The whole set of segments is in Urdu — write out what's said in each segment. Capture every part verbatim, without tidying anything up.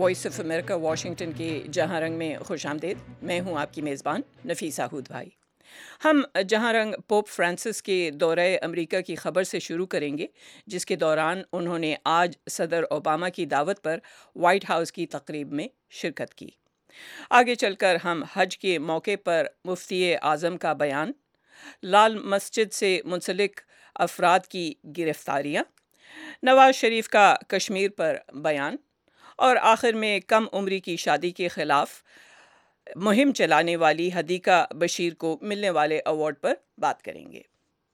وائس آف امریکہ واشنگٹن کے جہاں رنگ میں خوش آمدید۔ میں ہوں آپ کی میزبان نفیسہ ہود بھائی۔ ہم جہاں رنگ پوپ فرانسس کے دورہ امریکہ کی خبر سے شروع کریں گے، جس کے دوران انہوں نے آج صدر اوباما کی دعوت پر وائٹ ہاؤس کی تقریب میں شرکت کی۔ آگے چل کر ہم حج کے موقع پر مفتی اعظم کا بیان، لال مسجد سے منسلک افراد کی گرفتاریاں، نواز شریف کا کشمیر پر بیان اور آخر میں کم عمری کی شادی کے خلاف مہم چلانے والی حدیقہ بشیر کو ملنے والے ایوارڈ پر بات کریں گے۔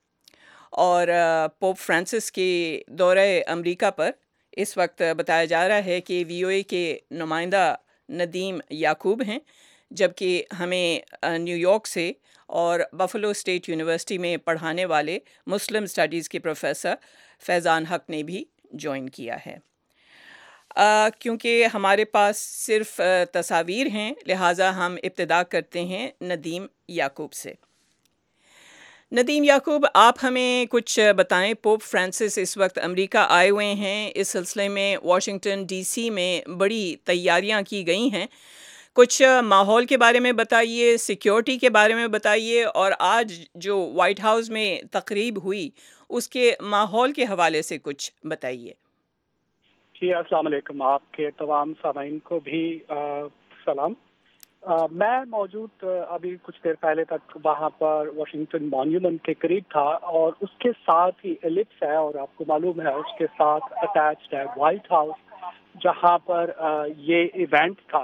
اور پوپ فرانسس کے دورہ امریکہ پر اس وقت بتایا جا رہا ہے کہ وی او اے کے نمائندہ ندیم یعقوب ہیں، جبکہ ہمیں نیو یارک سے اور بفلو اسٹیٹ یونیورسٹی میں پڑھانے والے مسلم اسٹڈیز کے پروفیسر فیضان حق نے بھی جوائن کیا ہے۔ آ, کیونکہ ہمارے پاس صرف آ, تصاویر ہیں، لہٰذا ہم ابتدا کرتے ہیں ندیم یعقوب سے۔ ندیم یعقوب، آپ ہمیں کچھ بتائیں۔ پوپ فرانسس اس وقت امریکہ آئے ہوئے ہیں، اس سلسلے میں واشنگٹن ڈی سی میں بڑی تیاریاں کی گئی ہیں۔ کچھ ماحول کے بارے میں بتائیے، سیکیورٹی کے بارے میں بتائیے، اور آج جو وائٹ ہاؤس میں تقریب ہوئی اس کے ماحول کے حوالے سے کچھ بتائیے۔ جی السلام علیکم، آپ کے تمام سامعین کو بھی آ, سلام۔ آ, میں موجود آ, ابھی کچھ دیر پہلے تک وہاں پر واشنگٹن مانیومنٹ کے قریب تھا، اور اس کے ساتھ ہی ایلپس ہے، اور آپ کو معلوم ہے اس کے ساتھ اٹیچڈ ہے وائٹ ہاؤس، جہاں پر آ, یہ ایونٹ تھا۔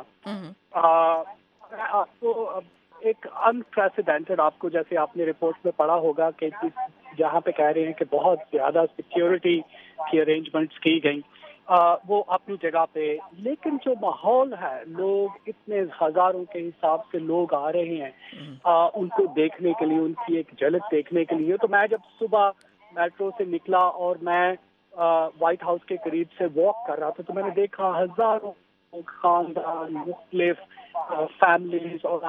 آ, میں آپ کو ایک انپریسیڈنٹڈ، آپ کو جیسے آپ نے رپورٹ میں پڑھا ہوگا کہ جہاں پہ کہہ رہے ہیں کہ بہت زیادہ سیکیورٹی کی ارینجمنٹس کی گئیں، آ, وہ اپنی جگہ پہ، لیکن جو ماحول ہے، لوگ اتنے ہزاروں کے حساب سے لوگ آ رہے ہیں آ, ان کو دیکھنے کے لیے، ان کی ایک جھلک دیکھنے کے لیے۔ تو میں جب صبح میٹرو سے نکلا اور میں آ, وائٹ ہاؤس کے قریب سے واک کر رہا تھا، تو میں نے دیکھا ہزاروں خاندان، مختلف فیملیز اور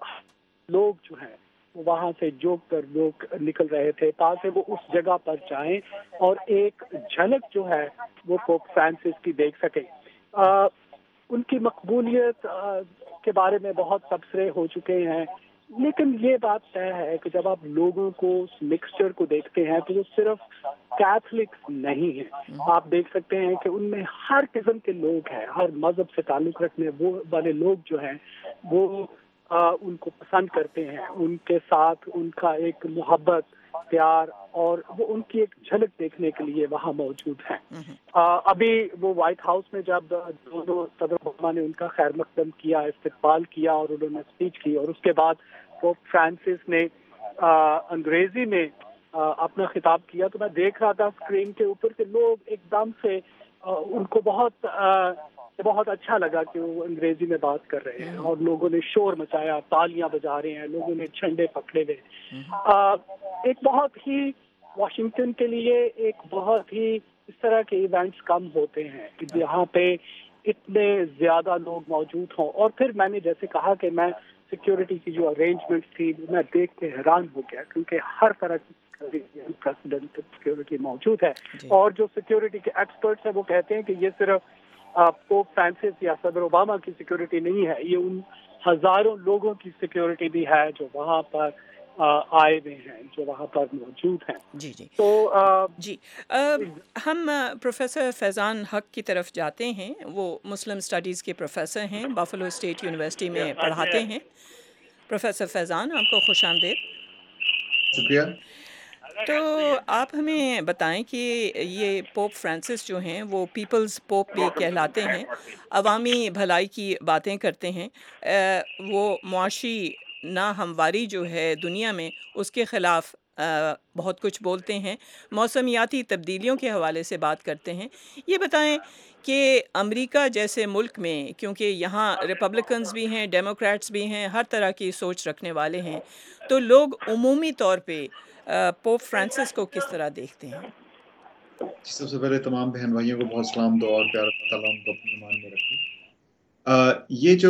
لوگ جو ہیں وہ وہاں سے جوک کر لوگ نکل رہے تھے تاکہ وہ اس جگہ پر جائیں اور ایک جھلک جو ہے وہ پوپ فرانسس کی دیکھ سکیں۔ آ, ان کی مقبولیت آ, کے بارے میں بہت تبصرے ہو چکے ہیں، لیکن یہ بات طے ہے کہ جب آپ لوگوں کو اس مکسچر کو دیکھتے ہیں تو وہ صرف کیتھولک نہیں ہیں، آپ دیکھ سکتے ہیں کہ ان میں ہر قسم کے لوگ ہیں، ہر مذہب سے تعلق رکھنے وہ والے لوگ جو ہیں وہ آ, ان کو پسند کرتے ہیں، ان کے ساتھ ان کا ایک محبت، پیار، اور وہ ان کی ایک جھلک دیکھنے کے لیے وہاں موجود ہیں۔ آ, ابھی وہ وائٹ ہاؤس میں جب دونوں صدر اوباما نے ان کا خیر مقدم کیا، استقبال کیا، اور انہوں نے اسپیچ کی، اور اس کے بعد پوپ فرانسس نے آ, انگریزی میں آ, اپنا خطاب کیا، تو میں دیکھ رہا تھا اسکرین کے اوپر کہ لوگ ایک دم سے آ, ان کو بہت آ, بہت اچھا لگا کہ وہ انگریزی میں بات کر رہے ہیں، اور لوگوں نے شور مچایا، تالیاں بجا رہے ہیں، لوگوں نے جھنڈے پکڑے ہوئے۔ آ, ایک بہت ہی واشنگٹن کے لیے ایک بہت ہی اس طرح کے ایونٹس کم ہوتے ہیں کہ جہاں پہ اتنے زیادہ لوگ موجود ہوں۔ اور پھر میں نے جیسے کہا کہ میں سیکیورٹی کی جو ارینجمنٹ تھی میں دیکھ کے حیران ہو گیا، کیونکہ ہر طرح کی سیکیورٹی موجود ہے، اور جو سیکیورٹی کے ایکسپرٹس ہیں وہ کہتے ہیں کہ یہ صرف پوپ فرانسس یا صدر اوباما کی سیکیورٹی نہیں ہے، یہ ان ہزاروں لوگوں کی سیکیورٹی بھی ہے جو وہاں پر آئے ہوئے ہیں، جو وہاں پر موجود ہیں۔ جی جی تو جی آ, ہم پروفیسر فیضان حق کی طرف جاتے ہیں۔ وہ مسلم اسٹڈیز کے پروفیسر ہیں، بفلو اسٹیٹ یونیورسٹی میں پڑھاتے ہیں۔ پروفیسر فیضان، آپ کو خوش آمدید۔ شکریہ۔ تو آپ ہمیں بتائیں کہ یہ پوپ فرانسس جو ہیں وہ پیپلز پوپ بھی کہلاتے ہیں، عوامی بھلائی کی باتیں کرتے ہیں، وہ معاشی ناہمواری جو ہے دنیا میں اس کے خلاف بہت کچھ بولتے ہیں، موسمیاتی تبدیلیوں کے حوالے سے بات کرتے ہیں۔ یہ بتائیں کہ امریکہ جیسے ملک میں، کیونکہ یہاں ریپبلکنز بھی ہیں، ڈیموکریٹس بھی ہیں، ہر طرح کی سوچ رکھنے والے ہیں، تو لوگ عمومی طور پہ پوپ فرانسس کو کس طرح دیکھتے ہیں؟ سب سے پہلے تمام بہن بھائیوں کو بہت سلام دو، اور پیار اللہ تعالیٰ ان کو اپنے ایمان میں رکھے۔ یہ جو